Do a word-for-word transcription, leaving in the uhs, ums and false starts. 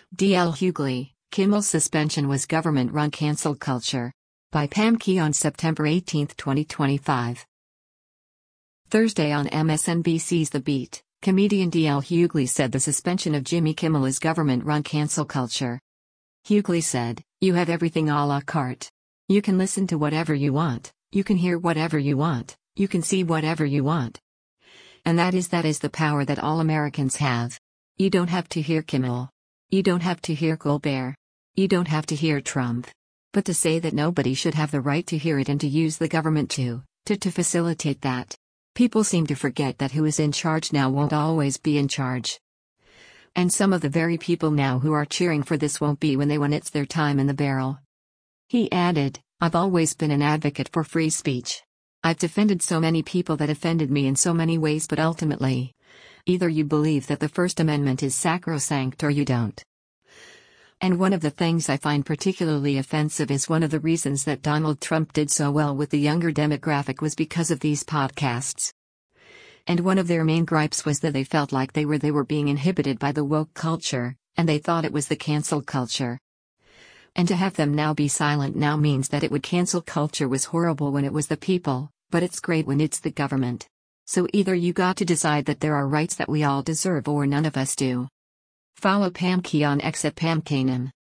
D L Hughley, Kimmel's suspension was government-run cancel culture. By Pam Key on September eighteenth, twenty twenty-five. Thursday on M S N B C's The Beat, comedian D L Hughley said the suspension of Jimmy Kimmel is government-run cancel culture. Hughley said, "You have everything a la carte. You can listen to whatever you want, you can hear whatever you want, you can see whatever you want. And that is that is the power that all Americans have. You don't have to hear Kimmel. You don't have to hear Colbert. You don't have to hear Trump. But to say that nobody should have the right to hear it and to use the government to, to, to facilitate that. People seem to forget that who is in charge now won't always be in charge. And some of the very people now who are cheering for this won't be when they when it's their time in the barrel." He added, "I've always been an advocate for free speech. I've defended so many people that offended me in so many ways, but ultimately, either you believe that the First Amendment is sacrosanct or you don't. And one of the things I find particularly offensive is one of the reasons that Donald Trump did so well with the younger demographic was because of these podcasts. And one of their main gripes was that they felt like they were they were being inhibited by the woke culture, and they thought it was the cancel culture. And to have them now be silent now means that it would cancel culture was horrible when it was the people, but it's great when it's the government. So either you got to decide that there are rights that we all deserve or none of us do." Follow Pam Key on X at Pam Kanem.